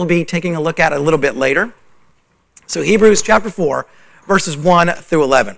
we'll be taking a look at a little bit later. So Hebrews chapter 4, verses 1 through 11.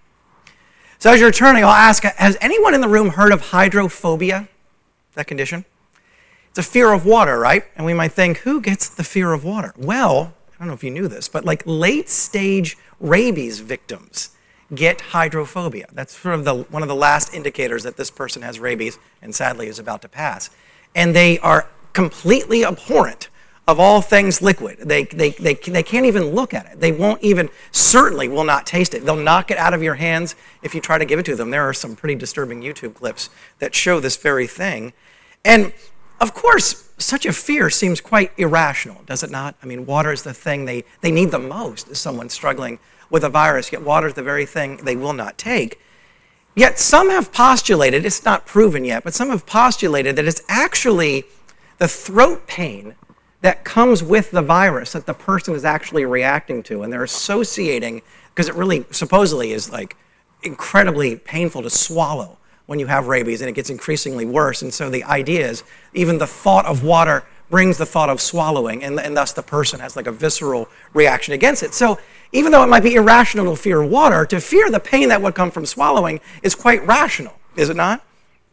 So as you're turning, I'll ask, has anyone in the room heard of hydrophobia, that condition? It's a fear of water, right? And we might think, who gets the fear of water? Well, I don't know if you knew this, but like late-stage rabies victims get hydrophobia. That's sort of one of the last indicators that this person has rabies and sadly is about to pass. And they are completely abhorrent of all things liquid. They can't even look at it. They certainly will not taste it. They'll knock it out of your hands if you try to give it to them. There are some pretty disturbing YouTube clips that show this very thing. And of course, such a fear seems quite irrational, does it not? I mean, water is the thing they need the most as someone struggling with a virus, yet water is the very thing they will not take. Yet some have postulated, it's not proven yet, but some have postulated that it's actually the throat pain that comes with the virus that the person is actually reacting to, and they're associating, because it really supposedly is like incredibly painful to swallow when you have rabies, and it gets increasingly worse. And so the idea is even the thought of water brings the thought of swallowing, and thus the person has like a visceral reaction against it. So even though it might be irrational to fear water, to fear the pain that would come from swallowing is quite rational, is it not?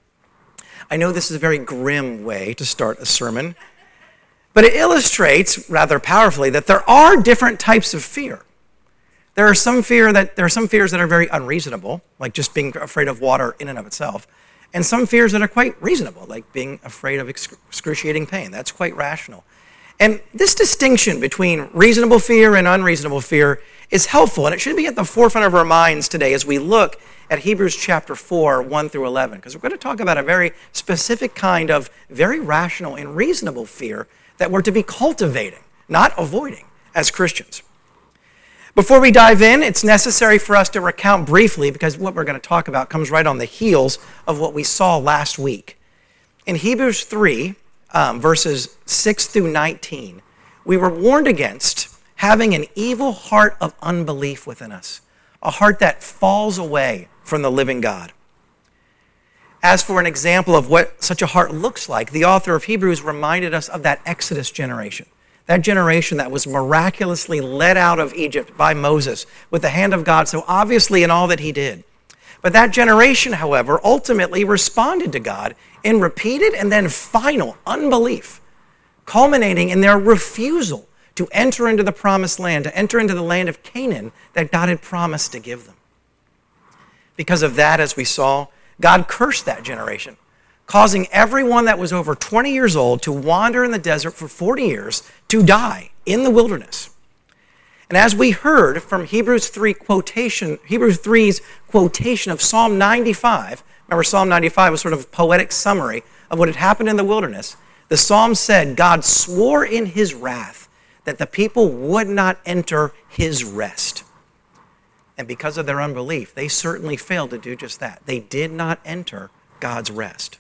I know this is a very grim way to start a sermon, but it illustrates rather powerfully that there are different types of fear. There are some fears that are very unreasonable, like just being afraid of water in and of itself, and some fears that are quite reasonable, like being afraid of excruciating pain. That's quite rational. And this distinction between reasonable fear and unreasonable fear is helpful, and it should be at the forefront of our minds today as we look at Hebrews chapter 4, 1 through 11, because we're going to talk about a very specific kind of very rational and reasonable fear that we're to be cultivating, not avoiding, as Christians. Before we dive in, it's necessary for us to recount briefly, because what we're going to talk about comes right on the heels of what we saw last week. In Hebrews 3, verses 6 through 19, we were warned against having an evil heart of unbelief within us, a heart that falls away from the living God. As for an example of what such a heart looks like, the author of Hebrews reminded us of that Exodus generation, that generation that was miraculously led out of Egypt by Moses with the hand of God so obviously in all that he did. But that generation, however, ultimately responded to God in repeated and then final unbelief, culminating in their refusal to enter into the promised land, to enter into the land of Canaan that God had promised to give them. Because of that, as we saw, God cursed that generation, causing everyone that was over 20 years old to wander in the desert for 40 years to die in the wilderness. And as we heard from Hebrews 3's quotation of Psalm 95, remember Psalm 95 was sort of a poetic summary of what had happened in the wilderness. The psalm said, God swore in his wrath that the people would not enter his rest. And because of their unbelief, they certainly failed to do just that. They did not enter God's rest.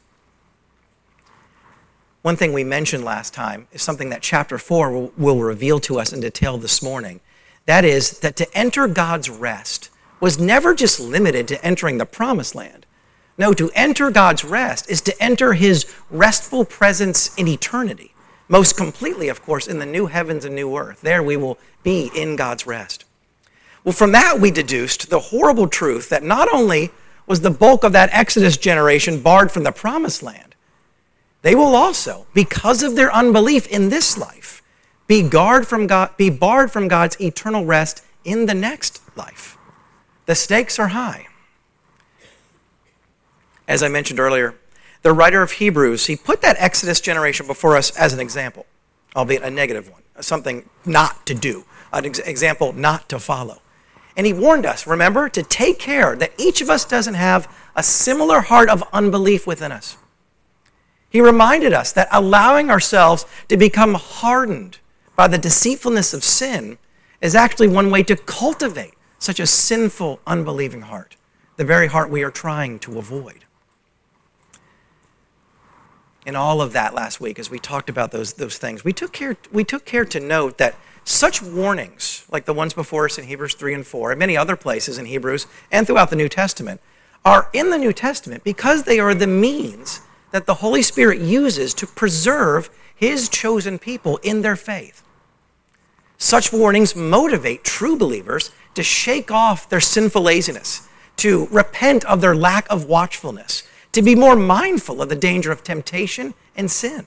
One thing we mentioned last time is something that chapter 4 will reveal to us in detail this morning. That is, that to enter God's rest was never just limited to entering the promised land. No, to enter God's rest is to enter his restful presence in eternity. Most completely, of course, in the new heavens and new earth. There we will be in God's rest. Well, from that we deduced the horrible truth that not only was the bulk of that Exodus generation barred from the promised land, they will also, because of their unbelief in this life, be barred from God's eternal rest in the next life. The stakes are high. As I mentioned earlier, the writer of Hebrews, he put that Exodus generation before us as an example, albeit a negative one, something not to do, an example not to follow. And he warned us, remember, to take care that each of us doesn't have a similar heart of unbelief within us. He reminded us that allowing ourselves to become hardened by the deceitfulness of sin is actually one way to cultivate such a sinful, unbelieving heart, the very heart we are trying to avoid. In all of that last week, as we talked about those things, we took care to note that such warnings, like the ones before us in Hebrews 3 and 4, and many other places in Hebrews and throughout the New Testament, are in the New Testament because they are the means that the Holy Spirit uses to preserve his chosen people in their faith. Such warnings motivate true believers to shake off their sinful laziness, to repent of their lack of watchfulness, to be more mindful of the danger of temptation and sin.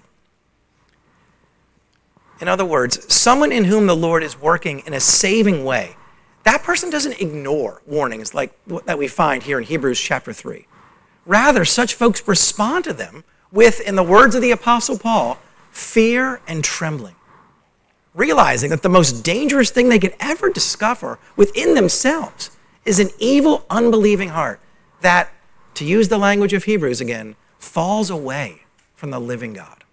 In other words, someone in whom the Lord is working in a saving way, that person doesn't ignore warnings like that we find here in Hebrews chapter 3. Rather, such folks respond to them with, in the words of the Apostle Paul, fear and trembling, realizing that the most dangerous thing they could ever discover within themselves is an evil, unbelieving heart that, to use the language of Hebrews again, falls away from the living God.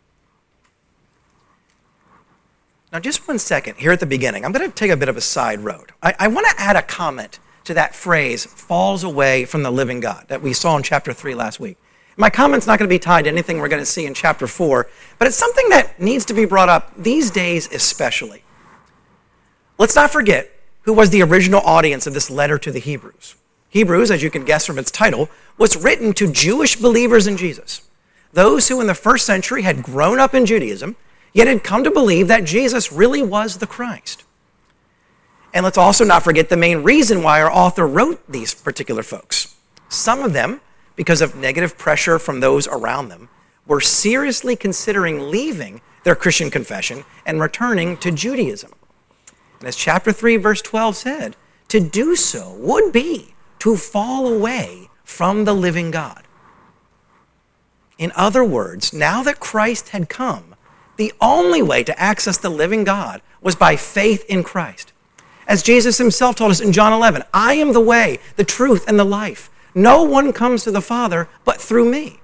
Now, just 1 second here at the beginning. I'm going to take a bit of a side road. I want to add a comment to that phrase, falls away from the living God, that we saw in chapter 3 last week. My comment's not going to be tied to anything we're going to see in chapter 4, but it's something that needs to be brought up these days especially. Let's not forget who was the original audience of this letter to the Hebrews. Hebrews, as you can guess from its title, was written to Jewish believers in Jesus, those who in the first century had grown up in Judaism, yet had come to believe that Jesus really was the Christ. And let's also not forget the main reason why our author wrote these particular folks. Some of them, because of negative pressure from those around them, were seriously considering leaving their Christian confession and returning to Judaism. And as chapter 3, verse 12 said, to do so would be to fall away from the living God. In other words, now that Christ had come, the only way to access the living God was by faith in Christ. As Jesus himself told us in John 11, I am the way, the truth, and the life. No one comes to the Father but through me.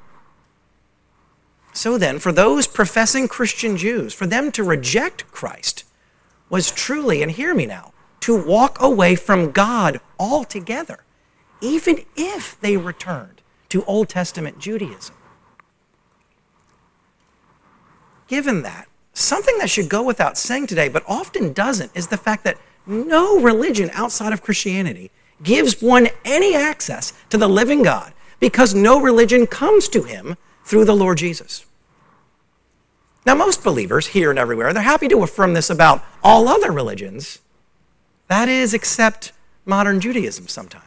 So then, for those professing Christian Jews, for them to reject Christ was truly, and hear me now, to walk away from God altogether, even if they returned to Old Testament Judaism. Given that, something that should go without saying today, but often doesn't, is the fact that no religion outside of Christianity gives one any access to the living God, because no religion comes to him through the Lord Jesus. Now, most believers here and everywhere, they're happy to affirm this about all other religions, that is, except modern Judaism sometimes.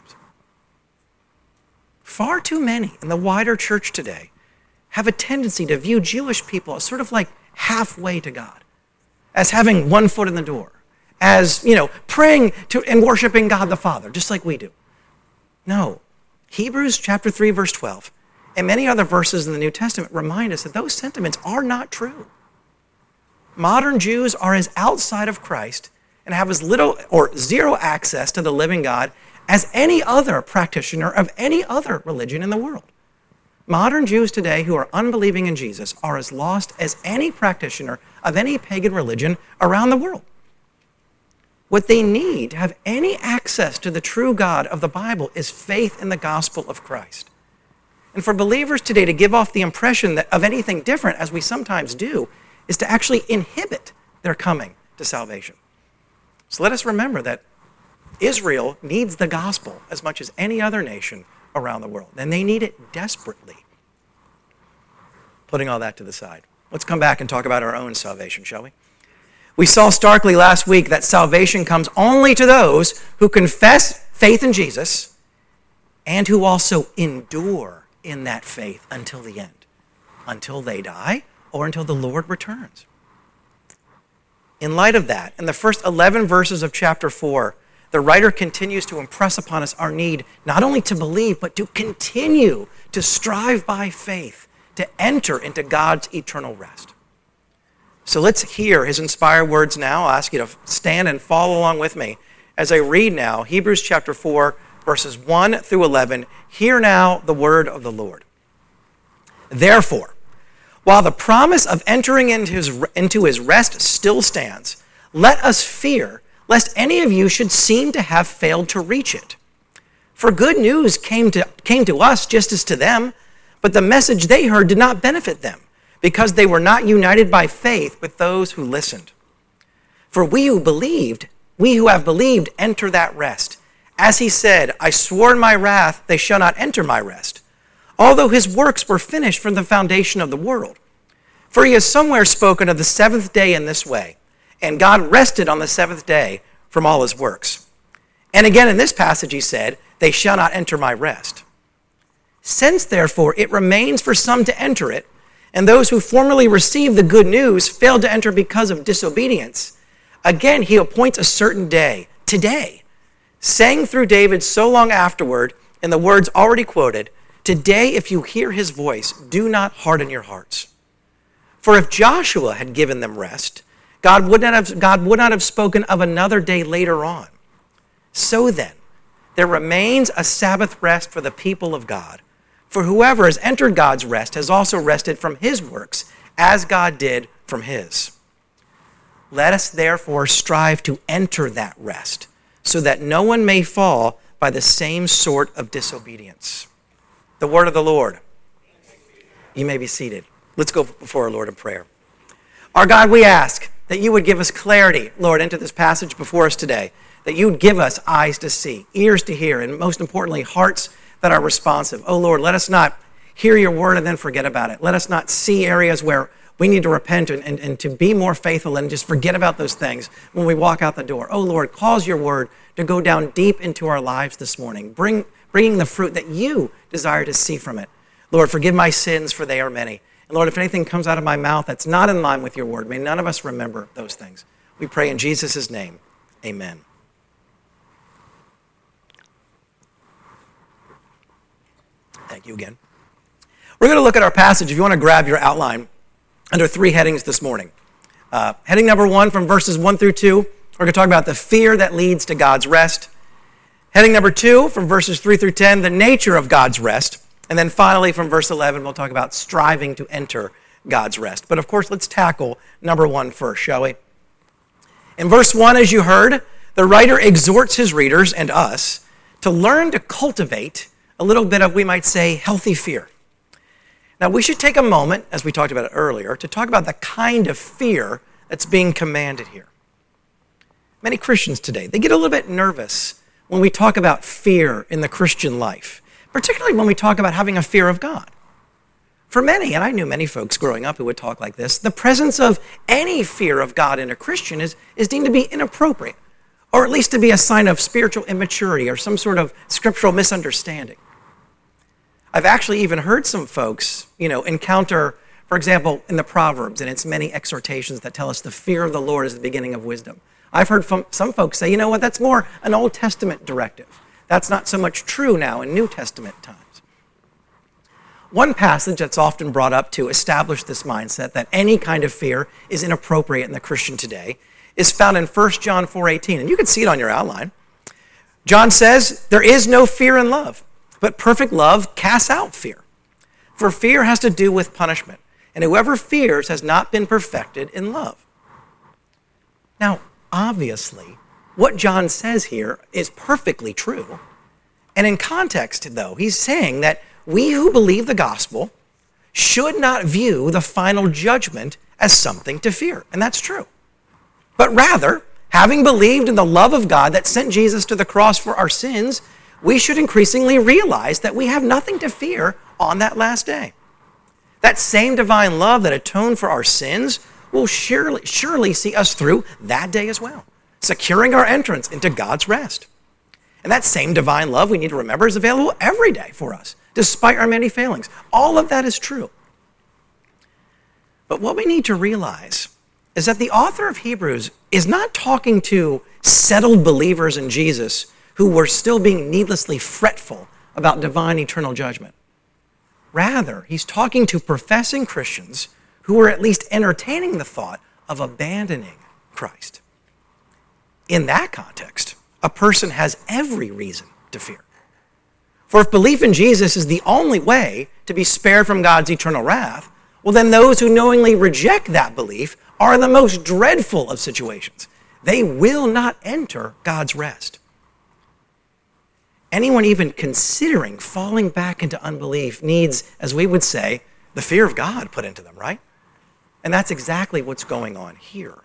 Far too many in the wider church today have a tendency to view Jewish people as sort of like halfway to God, as having one foot in the door, as, praying to and worshiping God the Father, just like we do. No. Hebrews chapter 3, verse 12, and many other verses in the New Testament remind us that those sentiments are not true. Modern Jews are as outside of Christ and have as little or zero access to the living God as any other practitioner of any other religion in the world. Modern Jews today who are unbelieving in Jesus are as lost as any practitioner of any pagan religion around the world. What they need to have any access to the true God of the Bible is faith in the gospel of Christ. And for believers today to give off the impression that of anything different, as we sometimes do, is to actually inhibit their coming to salvation. So let us remember that Israel needs the gospel as much as any other nation around the world, and they need it desperately. Putting all that to the side, let's come back and talk about our own salvation, shall we? We saw starkly last week that salvation comes only to those who confess faith in Jesus and who also endure in that faith until the end, until they die or until the Lord returns. In light of that, in the first 11 verses of chapter 4, the writer continues to impress upon us our need not only to believe, but to continue to strive by faith to enter into God's eternal rest. So let's hear his inspired words now. I'll ask you to stand and follow along with me as I read now Hebrews chapter 4, verses 1 through 11. Hear now the word of the Lord. Therefore, while the promise of entering into his rest still stands, let us fear lest any of you should seem to have failed to reach it. For good news came to us just as to them, but the message they heard did not benefit them, because they were not united by faith with those who listened. For we who have believed, enter that rest. As he said, I swore in my wrath, they shall not enter my rest, although his works were finished from the foundation of the world. For he has somewhere spoken of the seventh day in this way, and God rested on the seventh day from all his works. And again in this passage he said, they shall not enter my rest. Since therefore it remains for some to enter it, and those who formerly received the good news failed to enter because of disobedience, again he appoints a certain day, today, saying through David so long afterward, in the words already quoted, today if you hear his voice, do not harden your hearts. For if Joshua had given them rest, God would not have spoken of another day later on. So then, there remains a Sabbath rest for the people of God. For whoever has entered God's rest has also rested from his works, as God did from his. Let us therefore strive to enter that rest, so that no one may fall by the same sort of disobedience. The word of the Lord. You may be seated. Let's go before our Lord in prayer. Our God, we ask that you would give us clarity, Lord, into this passage before us today, that you would give us eyes to see, ears to hear, and most importantly, hearts that are responsive. Oh, Lord, let us not hear your word and then forget about it. Let us not see areas where we need to repent and to be more faithful and just forget about those things when we walk out the door. Oh, Lord, cause your word to go down deep into our lives this morning, bringing the fruit that you desire to see from it. Lord, forgive my sins, for they are many. And Lord, if anything comes out of my mouth that's not in line with your word, may none of us remember those things. We pray in Jesus' name, amen. Thank you again. We're going to look at our passage. If you want to grab your outline, under three headings this morning. Heading number 1 from verses 1 through 2, we're going to talk about the fear that leads to God's rest. Heading number 2 from verses 3 through 10, the nature of God's rest. And then finally from verse 11, we'll talk about striving to enter God's rest. But of course, let's tackle number 1 first, shall we? In verse 1, as you heard, the writer exhorts his readers and us to learn to cultivate a little bit of, we might say, healthy fear. Now, we should take a moment, as we talked about it earlier, to talk about the kind of fear that's being commanded here. Many Christians today, they get a little bit nervous when we talk about fear in the Christian life, particularly when we talk about having a fear of God. For many, and I knew many folks growing up who would talk like this, the presence of any fear of God in a Christian is deemed to be inappropriate, or at least to be a sign of spiritual immaturity or some sort of scriptural misunderstanding. I've actually even heard some folks, encounter, for example, in the Proverbs and its many exhortations that tell us the fear of the Lord is the beginning of wisdom. I've heard some folks say, that's more an Old Testament directive. That's not so much true now in New Testament times. One passage that's often brought up to establish this mindset that any kind of fear is inappropriate in the Christian today is found in 1 John 4:18, and you can see it on your outline. John says, there is no fear in love, but perfect love casts out fear. For fear has to do with punishment, and whoever fears has not been perfected in love. Now, obviously, what John says here is perfectly true. And in context, though, he's saying that we who believe the gospel should not view the final judgment as something to fear. And that's true. But rather, having believed in the love of God that sent Jesus to the cross for our sins, we should increasingly realize that we have nothing to fear on that last day. That same divine love that atoned for our sins will surely see us through that day as well, securing our entrance into God's rest. And that same divine love, we need to remember, is available every day for us, despite our many failings. All of that is true. But what we need to realize is that the author of Hebrews is not talking to settled believers in Jesus who were still being needlessly fretful about divine eternal judgment. Rather, he's talking to professing Christians who were at least entertaining the thought of abandoning Christ. In that context, a person has every reason to fear. For if belief in Jesus is the only way to be spared from God's eternal wrath, well, then those who knowingly reject that belief are in the most dreadful of situations. They will not enter God's rest. Anyone even considering falling back into unbelief needs, as we would say, the fear of God put into them, right? And that's exactly what's going on here.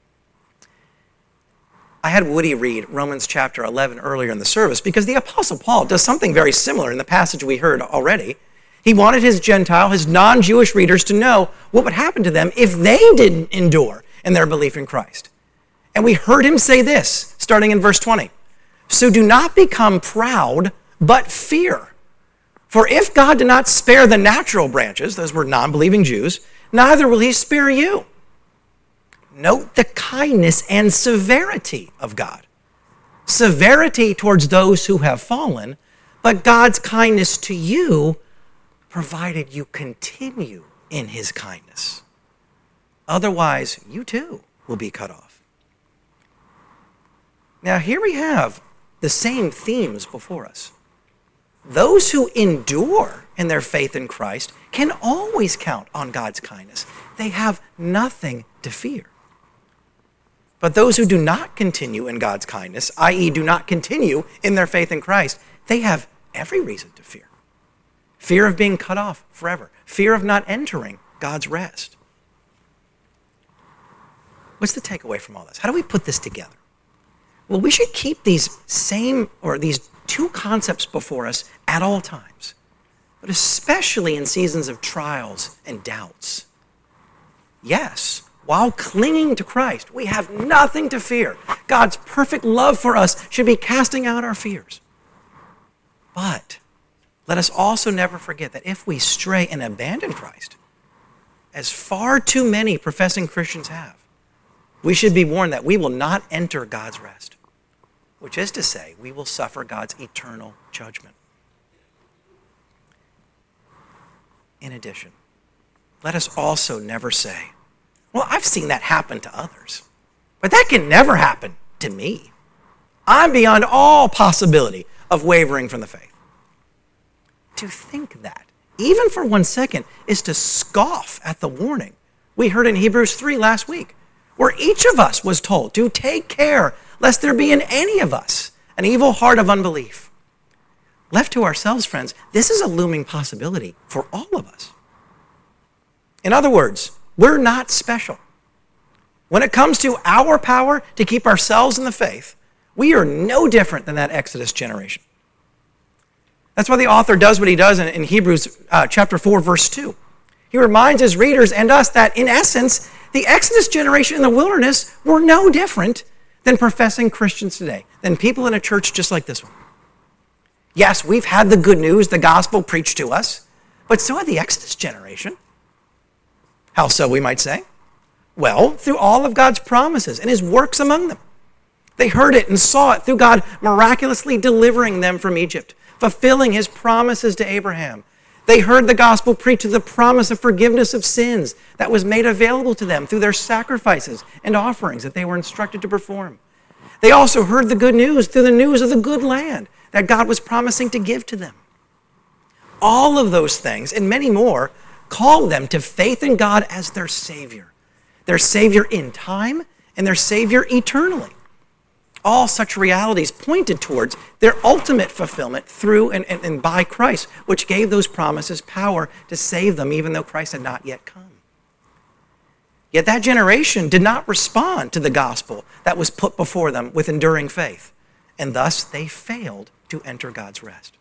I had Woody read Romans chapter 11 earlier in the service because the Apostle Paul does something very similar in the passage we heard already. He wanted his Gentile, his non-Jewish readers to know what would happen to them if they didn't endure in their belief in Christ. And we heard him say this, starting in verse 20. So do not become proud, but fear. For if God did not spare the natural branches, those were non-believing Jews, neither will he spare you. Note the kindness and severity of God. Severity towards those who have fallen, but God's kindness to you, provided you continue in his kindness. Otherwise, you too will be cut off. Now, here we have the same themes before us. Those who endure in their faith in Christ can always count on God's kindness. They have nothing to fear. But those who do not continue in God's kindness, i.e. do not continue in their faith in Christ, they have every reason to fear. Fear of being cut off forever. Fear of not entering God's rest. What's the takeaway from all this? How do we put this together? Well, we should keep these two concepts before us at all times, but especially in seasons of trials and doubts. Yes, while clinging to Christ, we have nothing to fear. God's perfect love for us should be casting out our fears. But let us also never forget that if we stray and abandon Christ, as far too many professing Christians have, we should be warned that we will not enter God's rest, which is to say, we will suffer God's eternal judgment. In addition, let us also never say, well, I've seen that happen to others, but that can never happen to me. I'm beyond all possibility of wavering from the faith. To think that, even for 1 second, is to scoff at the warning we heard in Hebrews 3 last week, where each of us was told to take care lest there be in any of us an evil heart of unbelief. Left to ourselves, friends, this is a looming possibility for all of us. In other words, we're not special. When it comes to our power to keep ourselves in the faith, we are no different than that Exodus generation. That's why the author does what he does in Hebrews chapter 4, verse 2. He reminds his readers and us that, in essence, the Exodus generation in the wilderness were no different than professing Christians today, than people in a church just like this one. Yes, we've had the good news, the gospel preached to us, but so had the Exodus generation. How so, we might say? Well, through all of God's promises and his works among them. They heard it and saw it through God miraculously delivering them from Egypt, fulfilling his promises to Abraham. They heard the gospel preached to the promise of forgiveness of sins that was made available to them through their sacrifices and offerings that they were instructed to perform. They also heard the good news through the news of the good land that God was promising to give to them. All of those things and many more call them to faith in God as their Savior in time and their Savior eternally. All such realities pointed towards their ultimate fulfillment through and by Christ, which gave those promises power to save them even though Christ had not yet come. Yet that generation did not respond to the gospel that was put before them with enduring faith, and thus they failed to enter God's rest.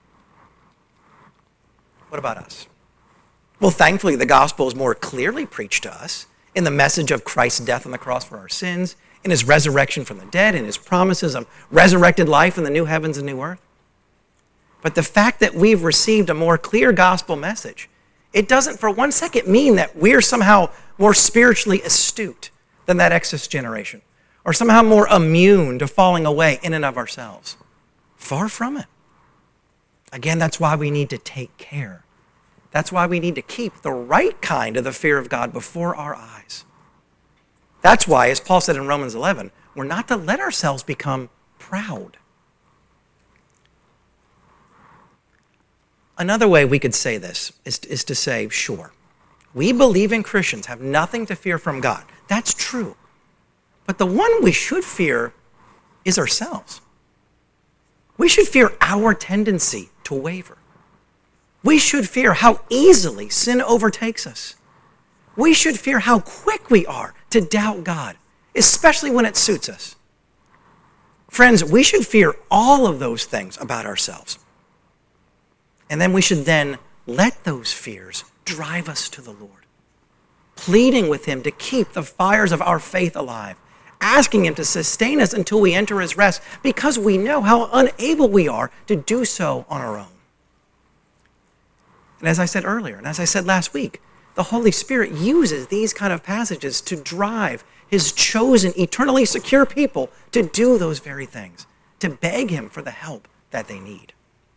What about us? Well, thankfully, the gospel is more clearly preached to us in the message of Christ's death on the cross for our sins, in his resurrection from the dead, in his promises of resurrected life in the new heavens and new earth. But the fact that we've received a more clear gospel message, it doesn't for 1 second mean that we're somehow more spiritually astute than that Exodus generation, or somehow more immune to falling away in and of ourselves. Far from it. Again, that's why we need to take care. That's why we need to keep the right kind of the fear of God before our eyes. That's why, as Paul said in Romans 11, we're not to let ourselves become proud. Another way we could say this is to say, sure, we believing Christians have nothing to fear from God. That's true. But the one we should fear is ourselves. We should fear our tendency to waver. We should fear how easily sin overtakes us. We should fear how quick we are to doubt God, especially when it suits us. Friends, we should fear all of those things about ourselves. And then we should then let those fears drive us to the Lord, pleading with him to keep the fires of our faith alive, asking him to sustain us until we enter his rest, because we know how unable we are to do so on our own. And as I said earlier, and as I said last week, the Holy Spirit uses these kind of passages to drive his chosen, eternally secure people to do those very things, to beg him for the help that they need.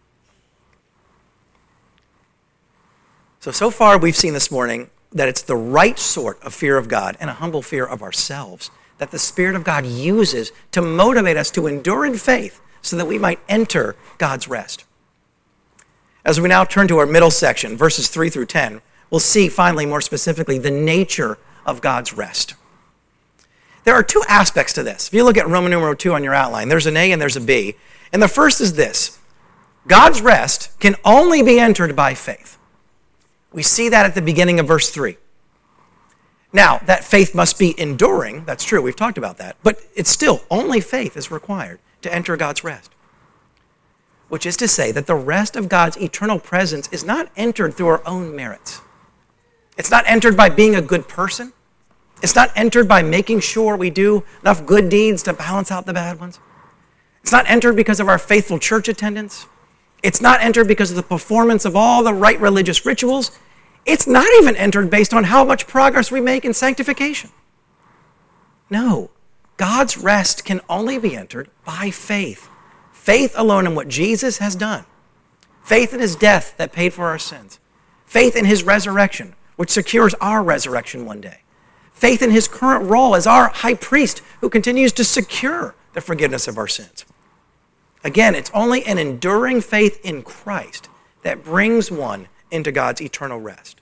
So far we've seen this morning that it's the right sort of fear of God and a humble fear of ourselves that the Spirit of God uses to motivate us to endure in faith so that we might enter God's rest. As we now turn to our middle section, verses 3 through 10, we'll see finally more specifically the nature of God's rest. There are two aspects to this. If you look at Roman numeral 2 on your outline, there's an A and there's a B. And the first is this: God's rest can only be entered by faith. We see that at the beginning of verse 3. Now, that faith must be enduring. That's true. We've talked about that. But it's still only faith is required to enter God's rest, which is to say that the rest of God's eternal presence is not entered through our own merits. It's not entered by being a good person. It's not entered by making sure we do enough good deeds to balance out the bad ones. It's not entered because of our faithful church attendance. It's not entered because of the performance of all the right religious rituals. It's not even entered based on how much progress we make in sanctification. No, God's rest can only be entered by faith. Faith alone in what Jesus has done. Faith in his death that paid for our sins. Faith in his resurrection, which secures our resurrection one day. Faith in his current role as our high priest who continues to secure the forgiveness of our sins. Again, it's only an enduring faith in Christ that brings one into God's eternal rest.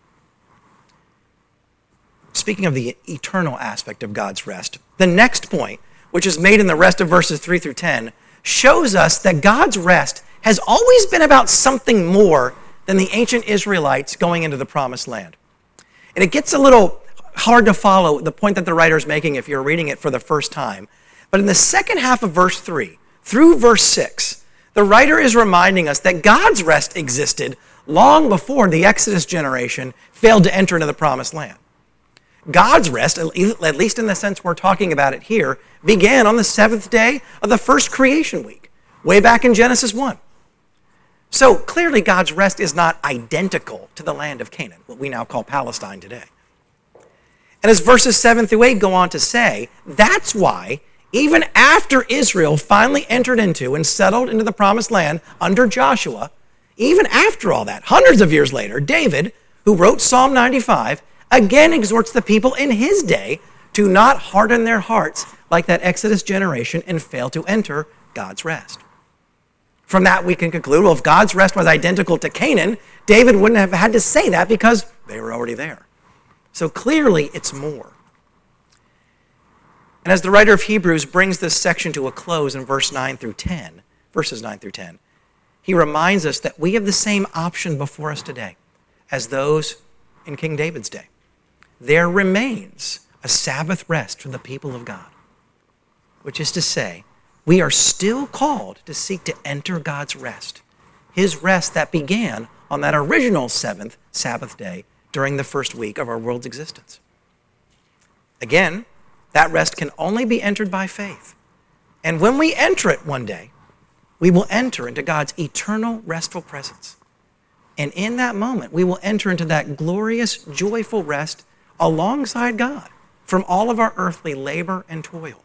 Speaking of the eternal aspect of God's rest, the next point, which is made in the rest of verses 3 through 10, shows us that God's rest has always been about something more than the ancient Israelites going into the promised land. And it gets a little hard to follow the point that the writer is making if you're reading it for the first time. But in the second half of verse 3 through verse 6, the writer is reminding us that God's rest existed long before the Exodus generation failed to enter into the promised land. God's rest, at least in the sense we're talking about it here, began on the seventh day of the first creation week, way back in Genesis 1. So clearly God's rest is not identical to the land of Canaan, what we now call Palestine today. And as verses 7 through 8 go on to say, that's why even after Israel finally entered into and settled into the promised land under Joshua, even after all that, hundreds of years later, David, who wrote Psalm 95, again exhorts the people in his day to not harden their hearts like that Exodus generation and fail to enter God's rest. From that, we can conclude, well, if God's rest was identical to Canaan, David wouldn't have had to say that because they were already there. So clearly, it's more. And as the writer of Hebrews brings this section to a close in verses 9 through 10, he reminds us that we have the same option before us today as those in King David's day. There remains a Sabbath rest for the people of God, which is to say, we are still called to seek to enter God's rest, his rest that began on that original seventh Sabbath day during the first week of our world's existence. Again, that rest can only be entered by faith. And when we enter it one day, we will enter into God's eternal restful presence. And in that moment, we will enter into that glorious, joyful rest alongside God from all of our earthly labor and toil.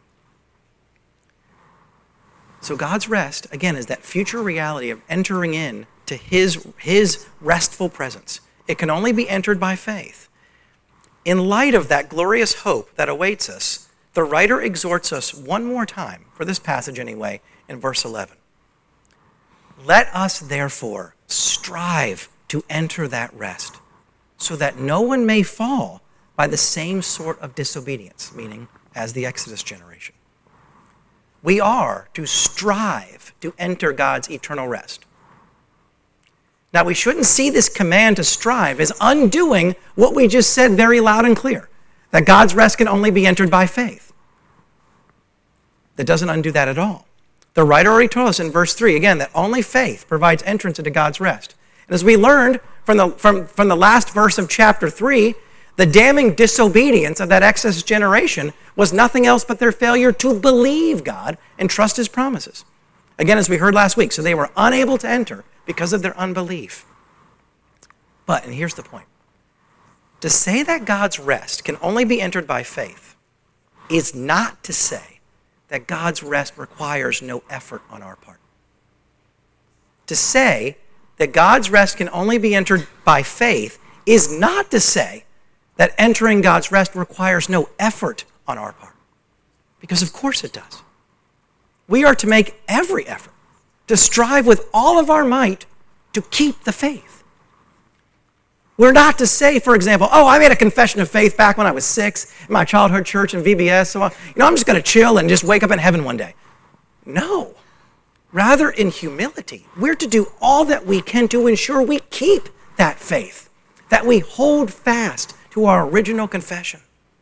So God's rest, again, is that future reality of entering in to his restful presence. It can only be entered by faith. In light of that glorious hope that awaits us, the writer exhorts us one more time, for this passage anyway, in verse 11. Let us therefore strive to enter that rest, so that no one may fall by the same sort of disobedience, meaning as the Exodus generation. We are to strive to enter God's eternal rest. Now, we shouldn't see this command to strive as undoing what we just said very loud and clear, that God's rest can only be entered by faith. That doesn't undo that at all. The writer already told us in verse 3, again, that only faith provides entrance into God's rest. And as we learned from the last verse of chapter 3, the damning disobedience of that excess generation was nothing else but their failure to believe God and trust his promises. Again, as we heard last week, so they were unable to enter because of their unbelief. But, and here's the point, to say that God's rest can only be entered by faith is not to say that God's rest requires no effort on our part. To say that God's rest can only be entered by faith is not to say that entering God's rest requires no effort on our part. Because of course it does. We are to make every effort, to strive with all of our might to keep the faith. We're not to say, for example, I made a confession of faith back when I was 6 in my childhood church in VBS, so I'm just going to chill and just wake up in heaven one day. No. Rather, in humility, we're to do all that we can to ensure we keep that faith, that we hold fast to our original confession.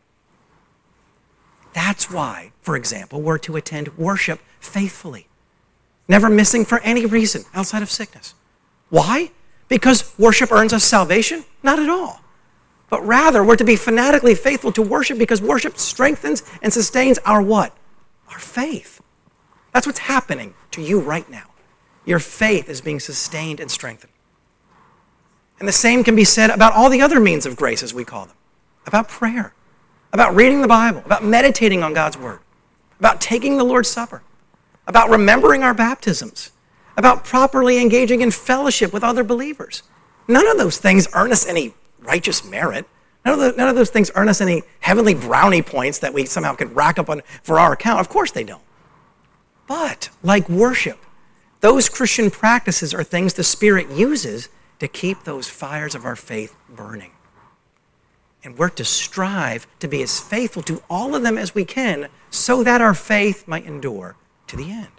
That's why, for example, we're to attend worship faithfully, never missing for any reason outside of sickness. Why? Because worship earns us salvation? Not at all. But rather, we're to be fanatically faithful to worship because worship strengthens and sustains our what? Our faith. That's what's happening to you right now. Your faith is being sustained and strengthened. And the same can be said about all the other means of grace, as we call them. About prayer, about reading the Bible, about meditating on God's word, about taking the Lord's Supper, about remembering our baptisms, about properly engaging in fellowship with other believers. None of those things earn us any righteous merit. None of those things earn us any heavenly brownie points that we somehow can rack up for our account. Of course they don't. But like worship, those Christian practices are things the Spirit uses to keep those fires of our faith burning. And we're to strive to be as faithful to all of them as we can so that our faith might endure to the end.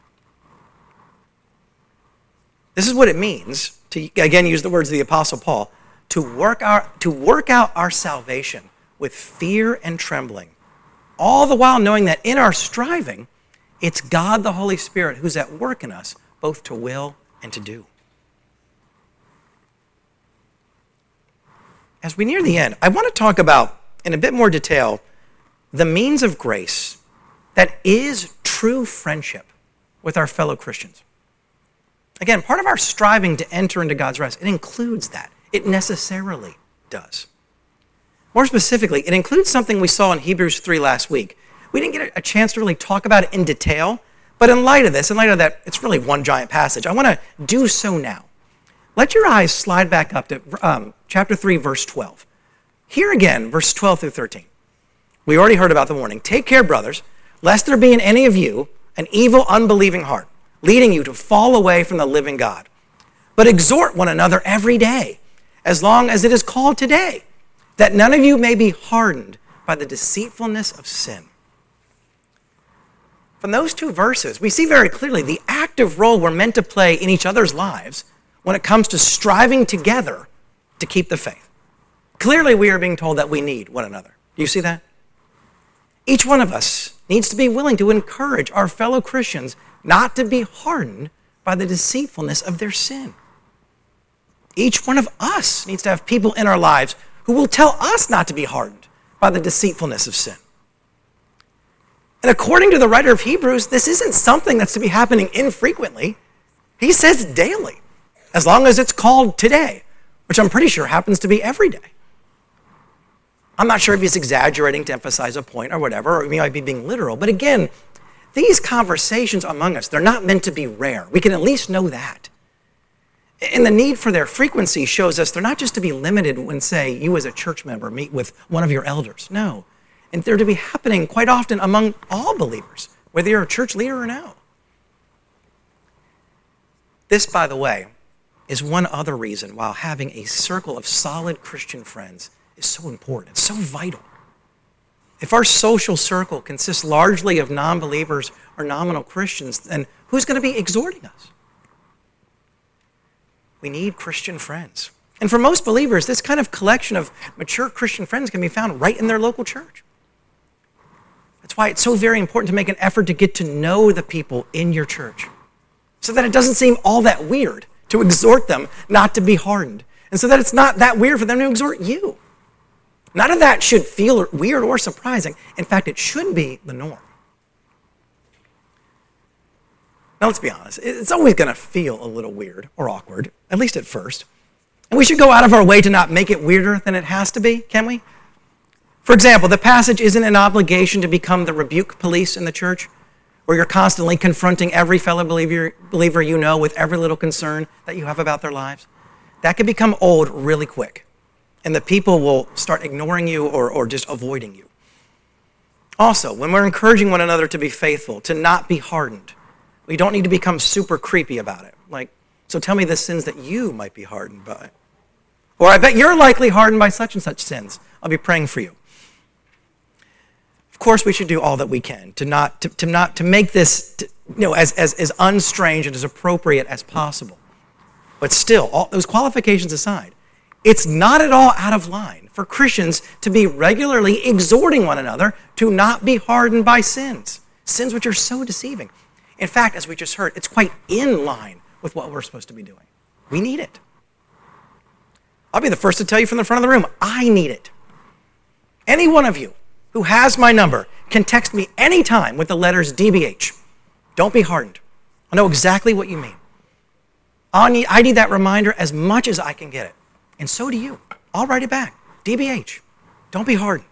This is what it means, to again use the words of the Apostle Paul, to work out our salvation with fear and trembling, all the while knowing that in our striving, it's God the Holy Spirit who's at work in us, both to will and to do. As we near the end, I want to talk about, in a bit more detail, the means of grace that is true friendship with our fellow Christians. Again, part of our striving to enter into God's rest, it includes that. It necessarily does. More specifically, it includes something we saw in Hebrews 3 last week. We didn't get a chance to really talk about it in detail, but in light of that, it's really one giant passage. I want to do so now. Let your eyes slide back up to chapter 3, verse 12. Here again, verse 12 through 13. We already heard about the warning. Take care, brothers, lest there be in any of you an evil, unbelieving heart, leading you to fall away from the living God. But exhort one another every day, as long as it is called today, that none of you may be hardened by the deceitfulness of sin. From those two verses, we see very clearly the active role we're meant to play in each other's lives when it comes to striving together to keep the faith. Clearly, we are being told that we need one another. Do you see that? Each one of us needs to be willing to encourage our fellow Christians not to be hardened by the deceitfulness of their sin. Each one of us needs to have people in our lives who will tell us not to be hardened by the deceitfulness of sin. And according to the writer of Hebrews, this isn't something that's to be happening infrequently. He says daily, as long as it's called today, which I'm pretty sure happens to be every day. I'm not sure if he's exaggerating to emphasize a point or whatever, or he might be being literal. But again, these conversations among us, they're not meant to be rare. We can at least know that. And the need for their frequency shows us they're not just to be limited when, say, you as a church member meet with one of your elders. No. And they're to be happening quite often among all believers, whether you're a church leader or no. This, by the way, is one other reason why having a circle of solid Christian friends is so important. It's so vital. If our social circle consists largely of non-believers or nominal Christians, then who's going to be exhorting us? We need Christian friends. And for most believers, this kind of collection of mature Christian friends can be found right in their local church. That's why it's so very important to make an effort to get to know the people in your church, so that it doesn't seem all that weird to exhort them not to be hardened. And so that it's not that weird for them to exhort you. None of that should feel weird or surprising. In fact, it should be the norm. Now, let's be honest. It's always going to feel a little weird or awkward, at least at first. And we should go out of our way to not make it weirder than it has to be, can we? For example, the passage isn't an obligation to become the rebuke police in the church, where you're constantly confronting every fellow believer you know with every little concern that you have about their lives. That can become old really quick, and the people will start ignoring you or just avoiding you. Also, when we're encouraging one another to be faithful, to not be hardened, we don't need to become super creepy about it. Like, so tell me the sins that you might be hardened by. Or I bet you're likely hardened by such and such sins. I'll be praying for you. Of course, we should do all that we can to make this as unstrange and as appropriate as possible. But still, all those qualifications aside, it's not at all out of line for Christians to be regularly exhorting one another to not be hardened by sins which are so deceiving. In fact, as we just heard, it's quite in line with what we're supposed to be doing. We need it. I'll be the first to tell you from the front of the room, I need it. Any one of you who has my number can text me anytime with the letters DBH. Don't be hardened. I know exactly what you mean. I need that reminder as much as I can get it. And so do you. I'll write it back. DBH. Don't be hardened.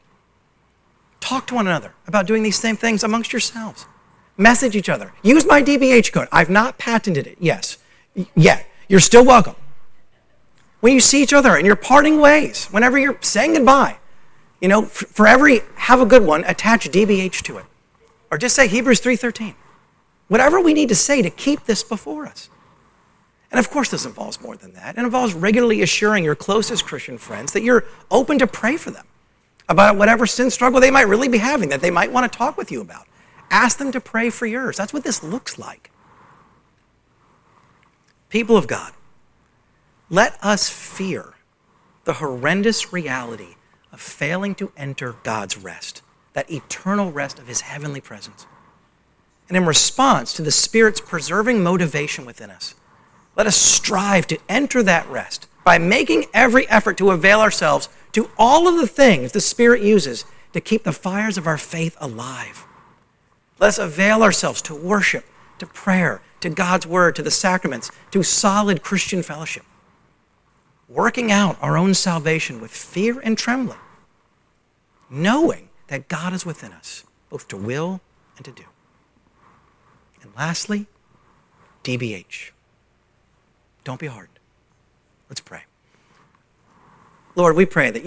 Talk to one another about doing these same things amongst yourselves. Message each other. Use my DBH code. I've not patented it, yes. Yet. You're still welcome. When you see each other and you're parting ways, whenever you're saying goodbye, for every have a good one, attach DBH to it. Or just say Hebrews 3:13. Whatever we need to say to keep this before us. And of course, this involves more than that. It involves regularly assuring your closest Christian friends that you're open to pray for them about whatever sin struggle they might really be having, that they might want to talk with you about. Ask them to pray for yours. That's what this looks like. People of God, let us fear the horrendous reality of failing to enter God's rest, that eternal rest of his heavenly presence. And in response to the Spirit's preserving motivation within us, let us strive to enter that rest by making every effort to avail ourselves to all of the things the Spirit uses to keep the fires of our faith alive. Let us avail ourselves to worship, to prayer, to God's word, to the sacraments, to solid Christian fellowship. Working out our own salvation with fear and trembling, knowing that God is within us, both to will and to do. And lastly, DBH. Don't be hardened. Let's pray. Lord, we pray that